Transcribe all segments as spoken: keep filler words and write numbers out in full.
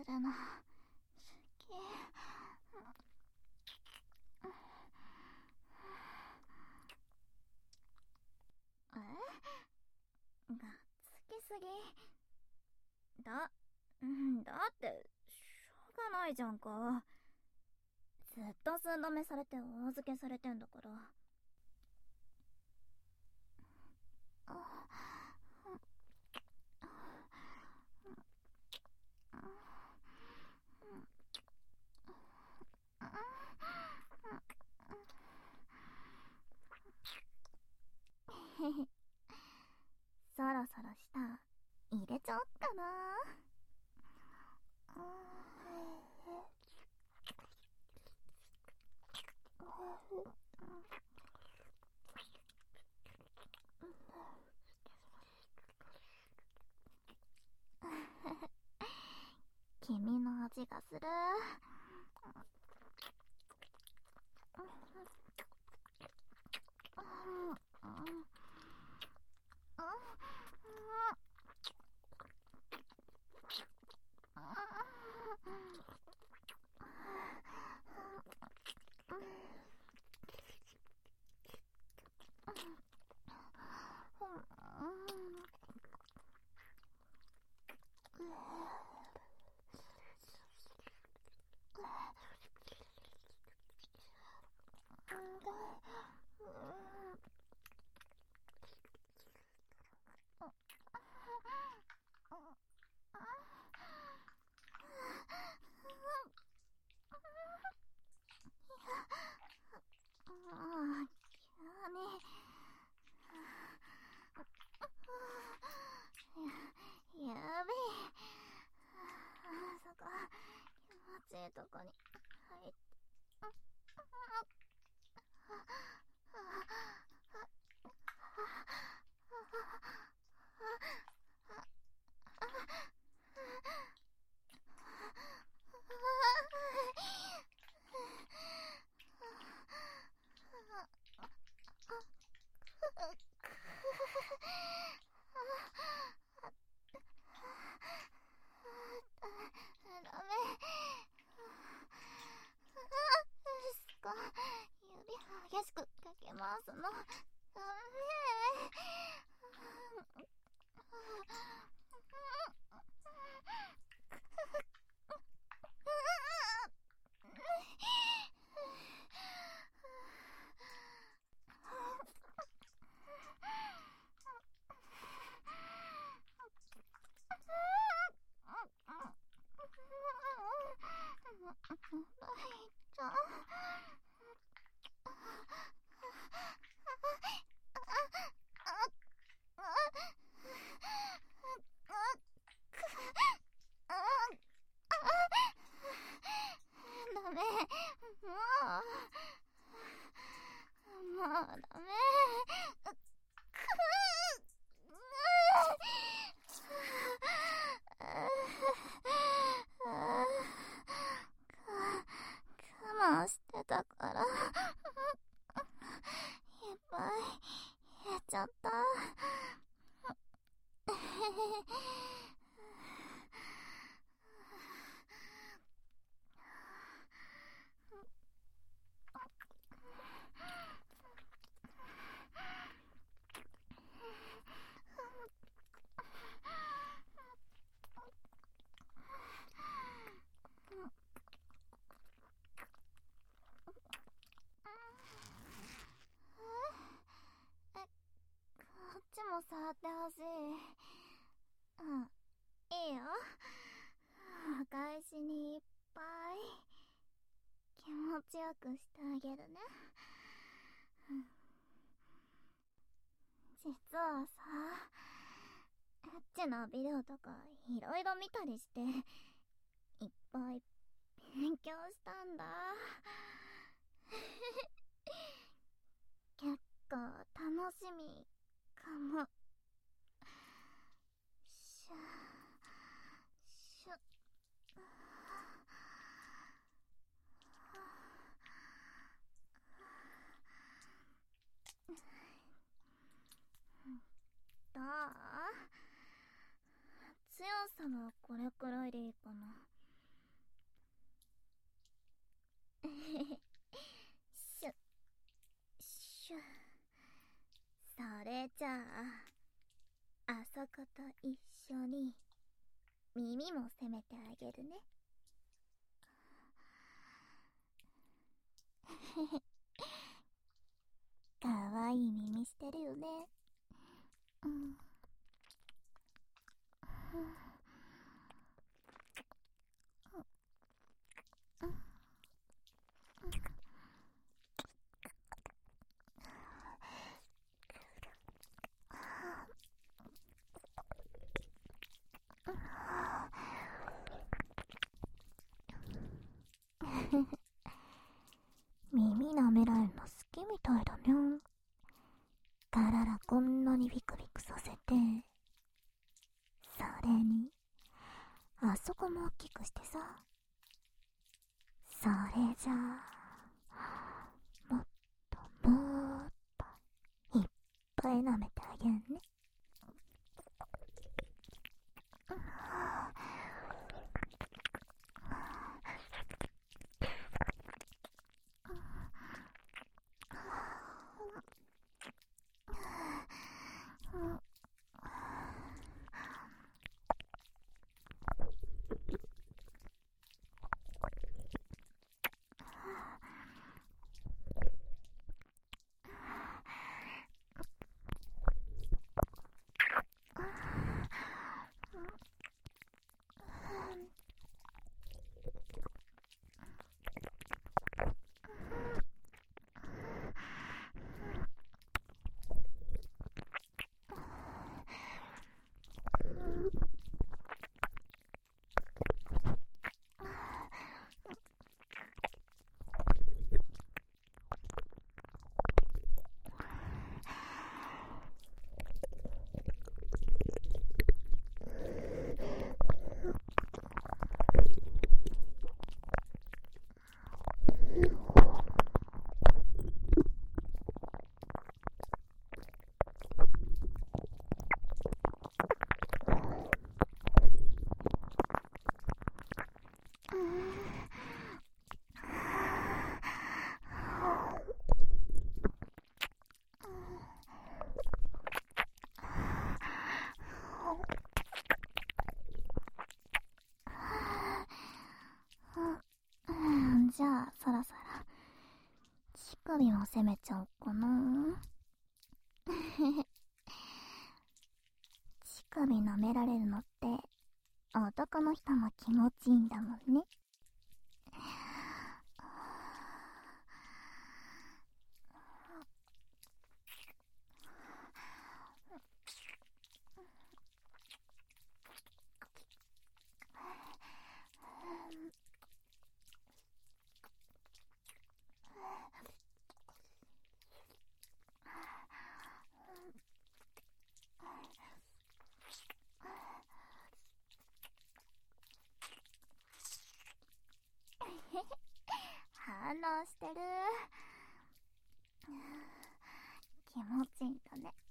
るの好き。え？がっつきすぎだ。うんだってしょうがないじゃんか。ずっと寸止めされてお預けされてんだから。そろそろ舌入れちゃおっかな。君の味がする。やべえ、そこ気持ちいいとこに入って。激しくかけますの。ダメ。ダメ、もうもうダメ。我慢してたからいっぱい言っちゃった。こっちも触ってほしい。うん、いいよ。お返しにいっぱい気持ちよくしてあげるね。実はさ、エッチなビデオとかいろいろ見たりしていっぱい勉強したんだ。結構楽しみかも。シュシュどう？強さはこれくらいでいいかな。 シュッシュッ。それじゃあ、あそこと一緒に耳も責めてあげるね。かわいい耳してるよね。うん。耳舐められるの好きみたいだね。かららこんなにビクビクさせて、それにあそこも大きくしてさ。それじゃあ、もっともっといっぱい舐めてあげんね。じゃあそろそろ乳首も攻めちゃおうかな。乳首舐められるのって男の人も気持ちいいんだもんね。反応してる。気持ちいいんだね。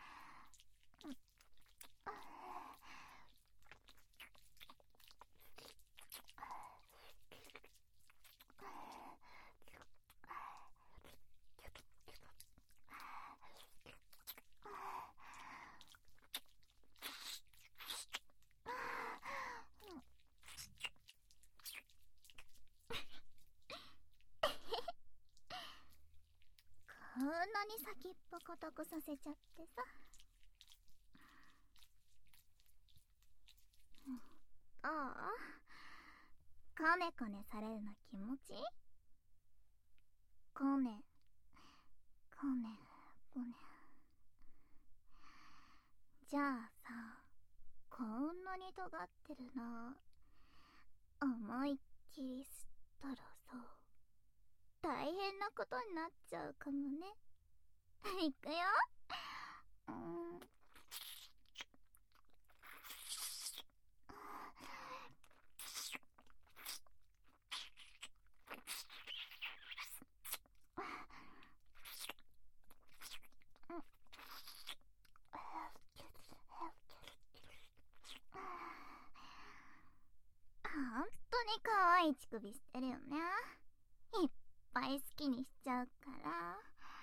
こんなに先っぽ固くさせちゃってさ。どう？コネコネされるの気持ちいい？コネコネコネ。じゃあさ、こんなに尖ってるな。思いっきり吸ったらさ、大変なことになっちゃうかもね。いくよ。うーん。ほんとに可愛い乳首してるよね。いっぱい好きにしちゃうから。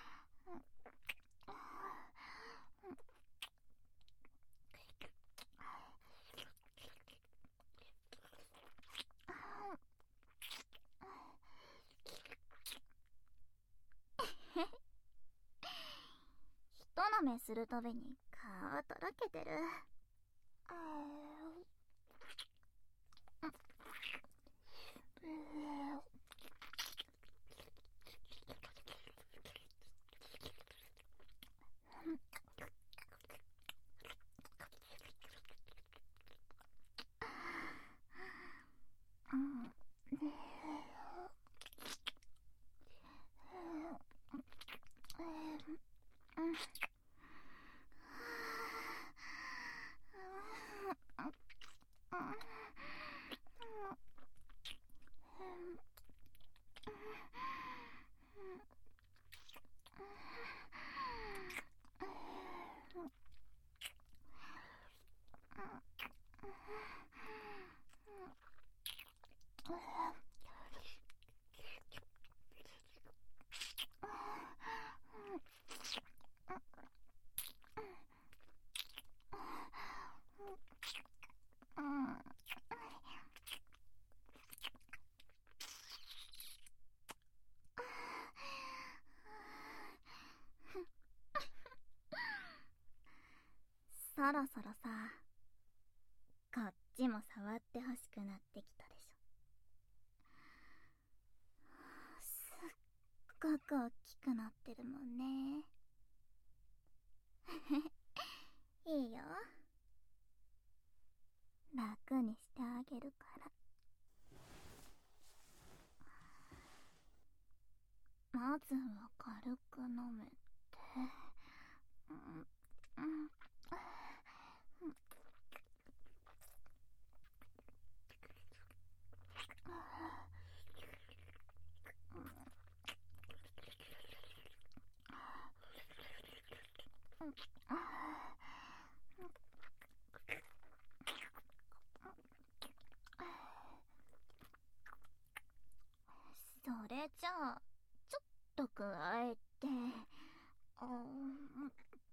ひと舐めするたびに顔とろけてる。そろそろさ、こっちも触ってほしくなってきたでしょ。すっごく大きくなってるもんね。いいよ、楽にしてあげるから。まずは軽く飲めて、うん、うん、それじゃあちょっと加えて、あー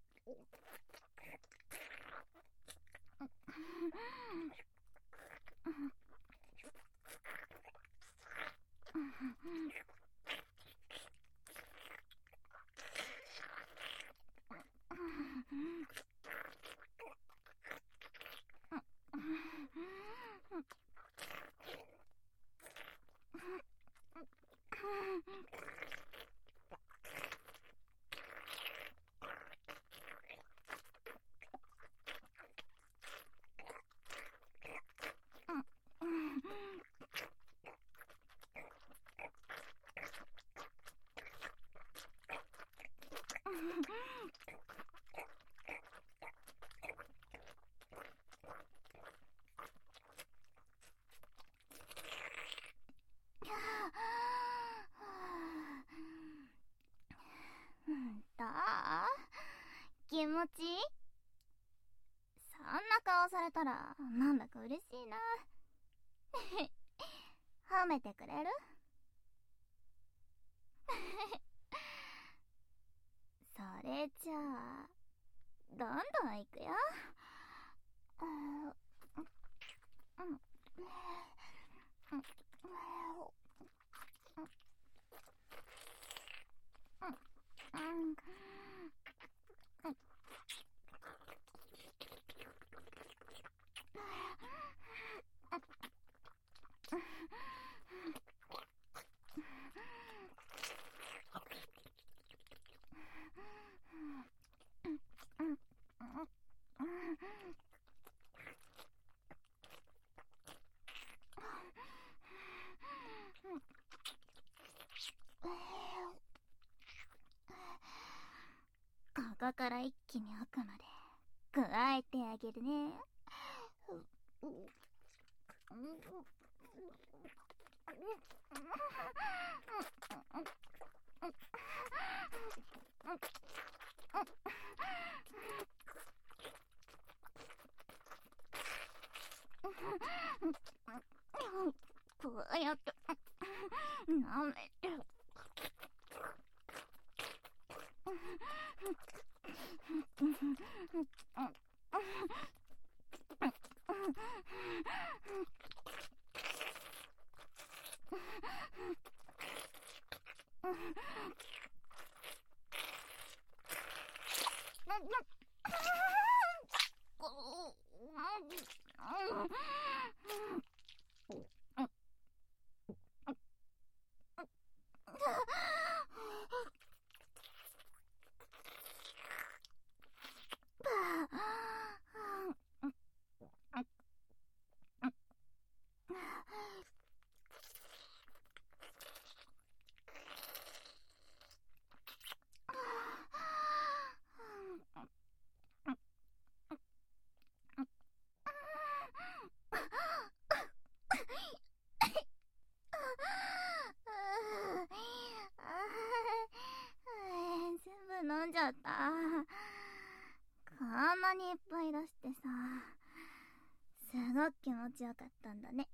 どう？気持ちいい？そんな顔されたらなんだか嬉しいな。褒めてくれる？それじゃあどんどんいくよ。ここから一気に奥まで加えてあげるね。こうやって舐めて全部飲んじゃった。こんなにいっぱい出してさ、すごく気持ちよかったんだね。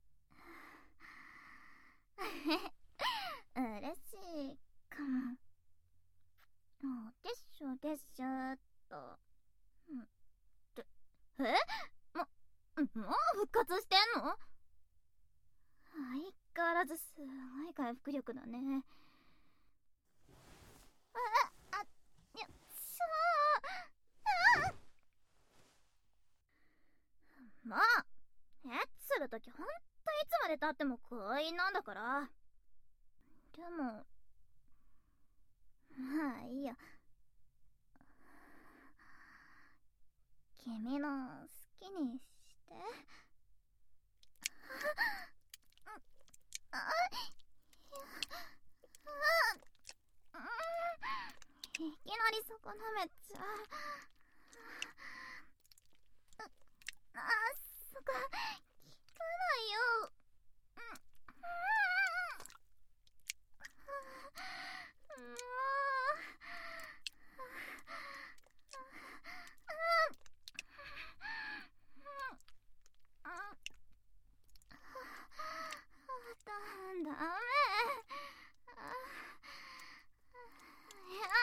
嬉しいかも。でっしょでっしょっと。ってえももう復活してんの？相変わらずすごい回復力だね。ああよっしゃー。もうエッチするときほんといつまでたっても強引なんだから。でもまあいいや。君の好きにして。いきなりそこ舐めちゃう。あ、そこ聞かないよ。もうダメ。いや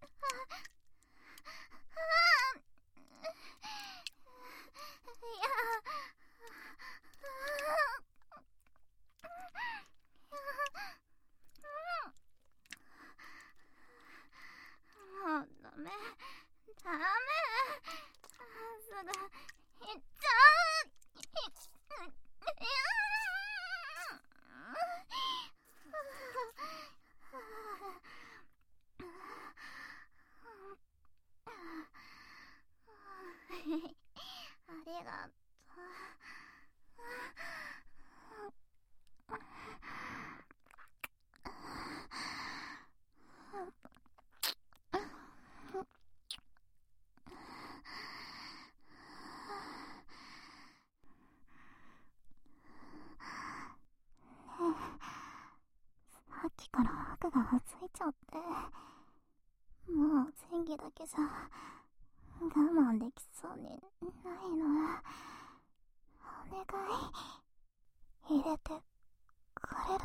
もうダメダメ。すぐ行っちゃう。ありがとう。さっきから悪がついちゃって、もう前儀だけじゃ我慢できそうにないの。お願い入れてくれる？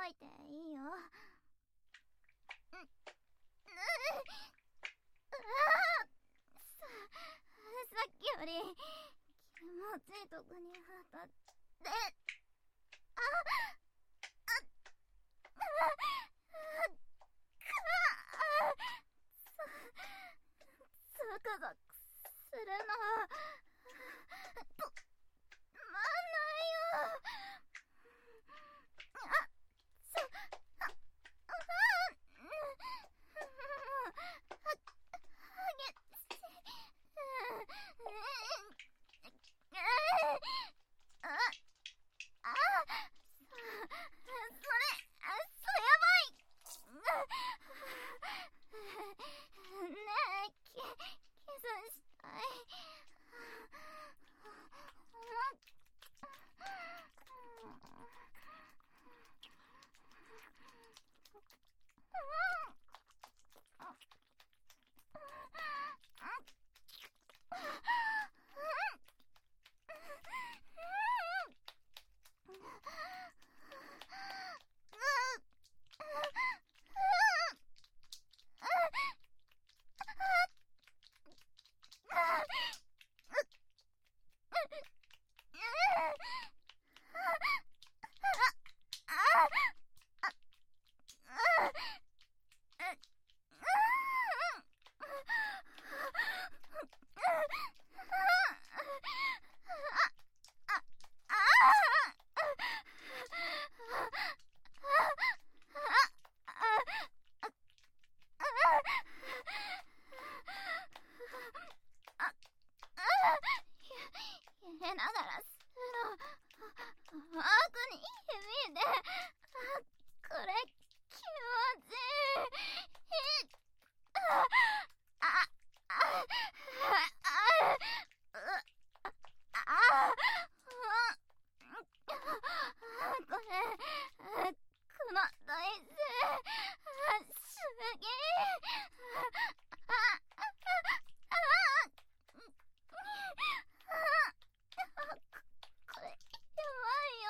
といていいよ。う、う、うわさ、さっきより気持ちいいとこに当たって、あ、あ、あ、あ、か、ゾクゾクするの。と、まんないよ。あ、ちょ、あ、あ、うん、は、はげし、うん、あ、あ、そ、それ、あ、そやばい。ねえ、キ、キスしたい。揺れながら吸うの、あーくに指で、あ、これ気持ちいい。あ、あ、あ、あ、あ、あ、これ、この大事、すげえ。あ、あ、あ、これ、やばいよ。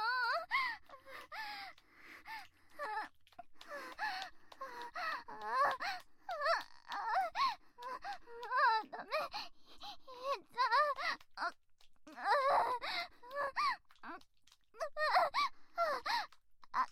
あ、ダメ。え、じゃあ、あ、あ、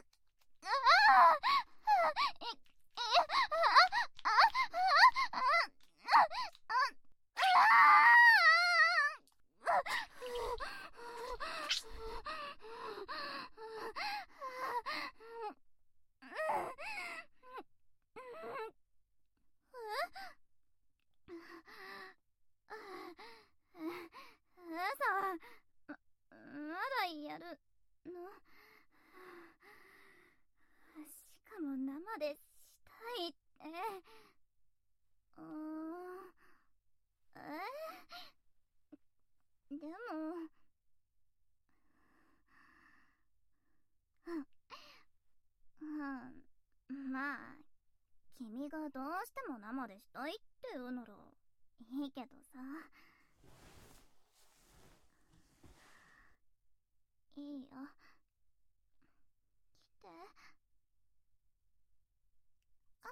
ま、まだやるの？しかも生でしたいって。うーん、え？でも、うん、まあ、君がどうしても生でしたいって言うならいいけどさ。いいよ、来て。あ、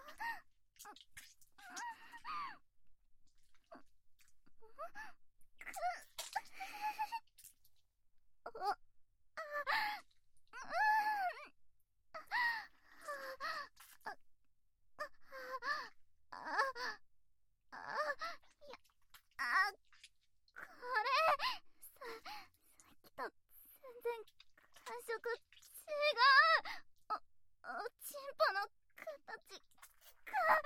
く、あ、あ、あ、いや、あ、これ、さ、さっきと全然感触違う。お、おちんぽの形が、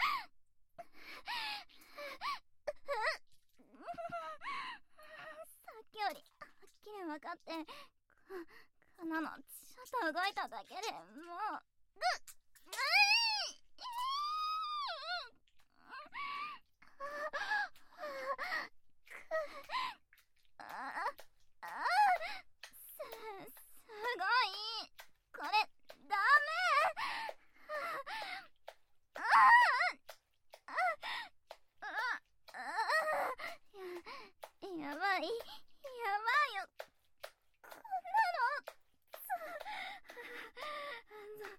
さっきよりはっきり分かって、こ、こんなのちょっと動いただけでもう、ぐ、ぐい、あ、あ、す、すごい。これ、ダメ。あ、あ、あ、あ、や、やばい、やばいよ。こんなの、そ、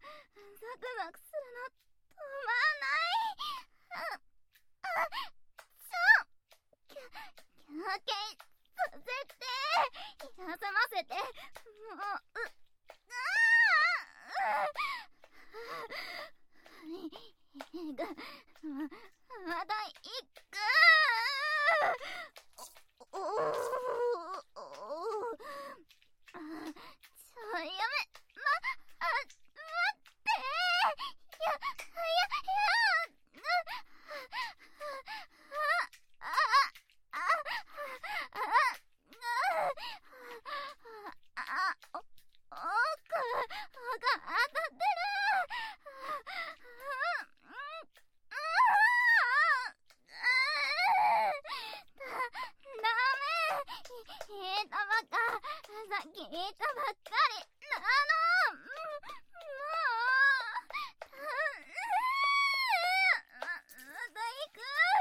体いくー。おおおお、ちょ、やめ、ま、あ、待ってー。や、や、や、あ、あ、あ、あ、あ、あ、あ、お、奥、が当たってる。ダメ。言えたばっか、さっき言えたばっかりなの。もう、また行く。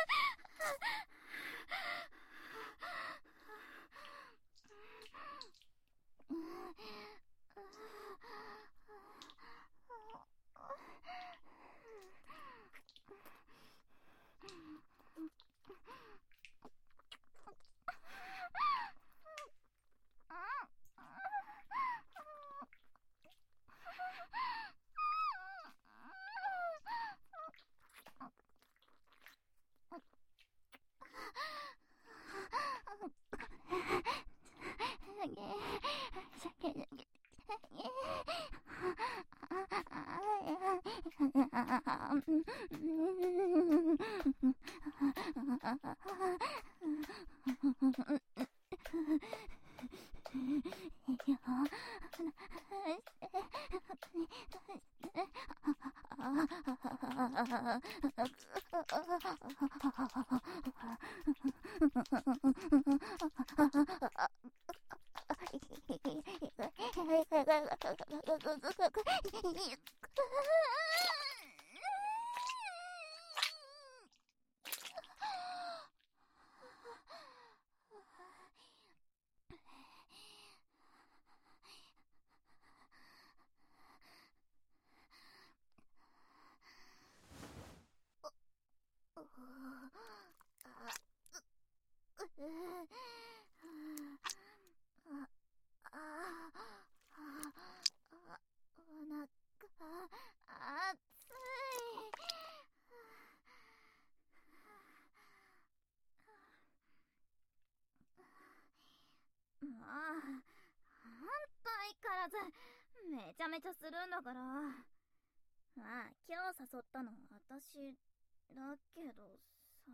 めちゃめちゃするんだから。まあ、今日誘ったの私だけどさ。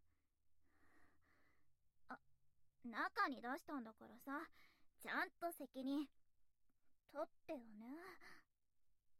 あ、中に出したんだからさ、ちゃんと責任取ってよね。